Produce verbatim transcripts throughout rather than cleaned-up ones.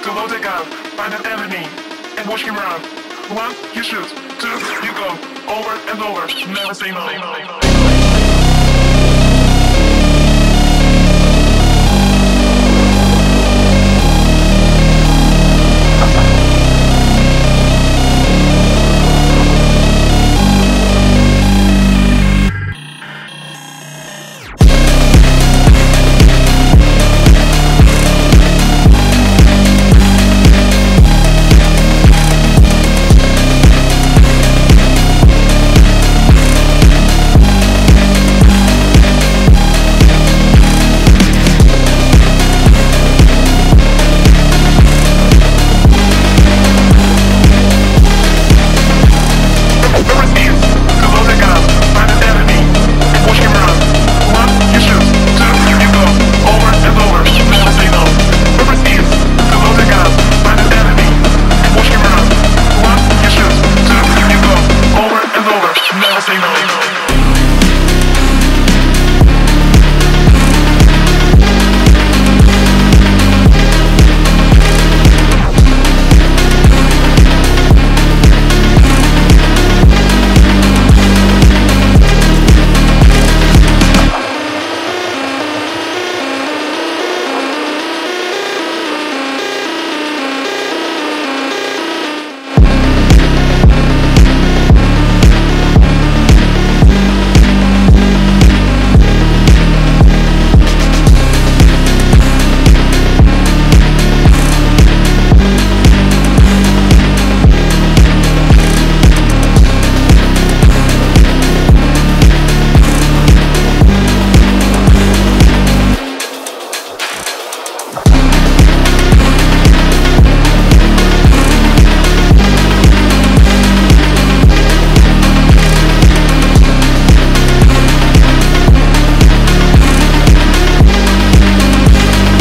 to load the gun, find an enemy, and watch him run. One, you shoot. Two, you go. Over and over, never say no.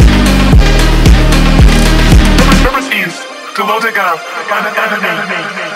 To load the gun, find an enemy.